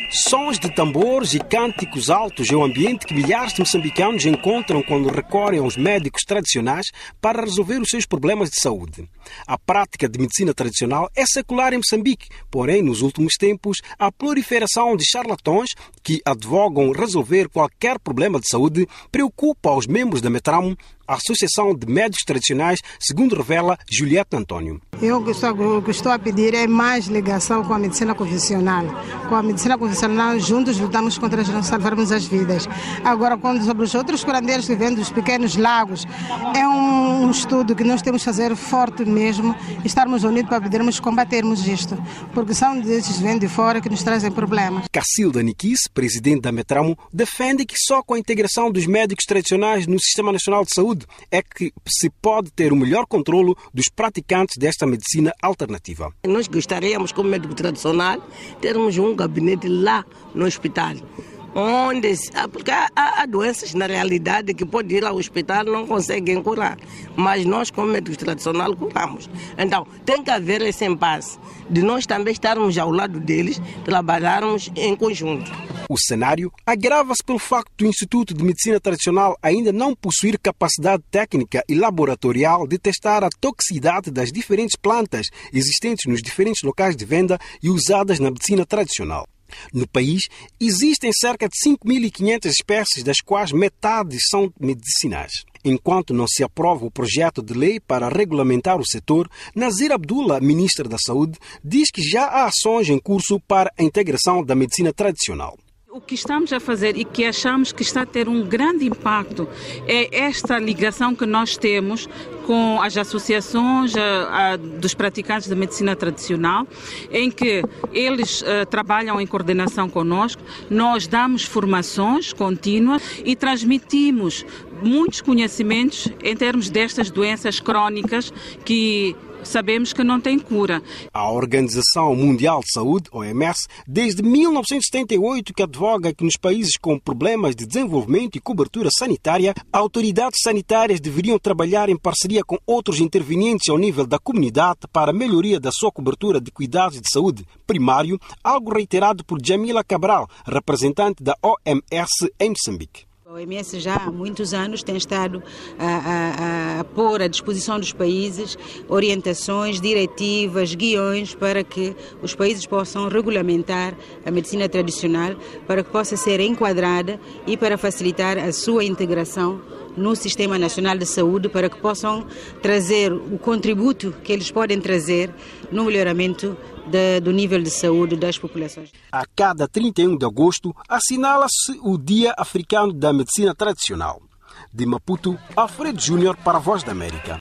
Sons de tambores e cânticos altos é o ambiente que milhares de moçambicanos encontram quando recorrem aos médicos tradicionais para resolver os seus problemas de saúde. A prática de medicina tradicional é secular em Moçambique, porém, nos últimos tempos, a proliferação de charlatões que advogam resolver qualquer problema de saúde preocupa os membros da Metramo, a Associação de Médicos Tradicionais, segundo revela Julieta Antônio. O que estou a pedir é mais ligação com a medicina convencional. Com a medicina convencional, juntos lutamos contra salvarmos as vidas. Agora, sobre os outros curandeiros que vêm dos pequenos lagos, é um estudo que nós temos que fazer forte mesmo, estarmos unidos para podermos combatermos isto, porque são desses que vêm de fora que nos trazem problemas. Cacilda Niquis, presidente da Metramo, defende que só com a integração dos médicos tradicionais no Sistema Nacional de Saúde é que se pode ter o melhor controlo dos praticantes desta medicina alternativa. Nós gostaríamos, como médico tradicional, termos um gabinete lá no hospital. Porque há doenças, na realidade, que pode ir ao hospital e não conseguem curar. Mas nós, como médicos tradicionais, curamos. Então, tem que haver esse impasse de nós também estarmos ao lado deles, trabalharmos em conjunto. O cenário agrava-se pelo facto do Instituto de Medicina Tradicional ainda não possuir capacidade técnica e laboratorial de testar a toxicidade das diferentes plantas existentes nos diferentes locais de venda e usadas na medicina tradicional. No país, existem cerca de 5.500 espécies, das quais metade são medicinais. Enquanto não se aprova o projeto de lei para regulamentar o setor, Nazir Abdullah, ministra da Saúde, diz que já há ações em curso para a integração da medicina tradicional. O que estamos a fazer e que achamos que está a ter um grande impacto é esta ligação que nós temos com as associações dos praticantes da medicina tradicional, em que eles trabalham em coordenação conosco, nós damos formações contínuas e transmitimos muitos conhecimentos em termos destas doenças crónicas que sabemos que não tem cura. A Organização Mundial de Saúde, OMS, desde 1978 que advoga que nos países com problemas de desenvolvimento e cobertura sanitária, autoridades sanitárias deveriam trabalhar em parceria com outros intervenientes ao nível da comunidade para a melhoria da sua cobertura de cuidados de saúde primário, algo reiterado por Jamila Cabral, representante da OMS em Moçambique. A OMS já há muitos anos tem estado a pôr à disposição dos países orientações, diretivas, guiões para que os países possam regulamentar a medicina tradicional, para que possa ser enquadrada e para facilitar a sua integração no Sistema Nacional de Saúde, para que possam trazer o contributo que eles podem trazer no melhoramento do nível de saúde das populações. A cada 31 de agosto, assinala-se o Dia Africano da Medicina Tradicional. De Maputo, Alfredo Júnior para a Voz da América.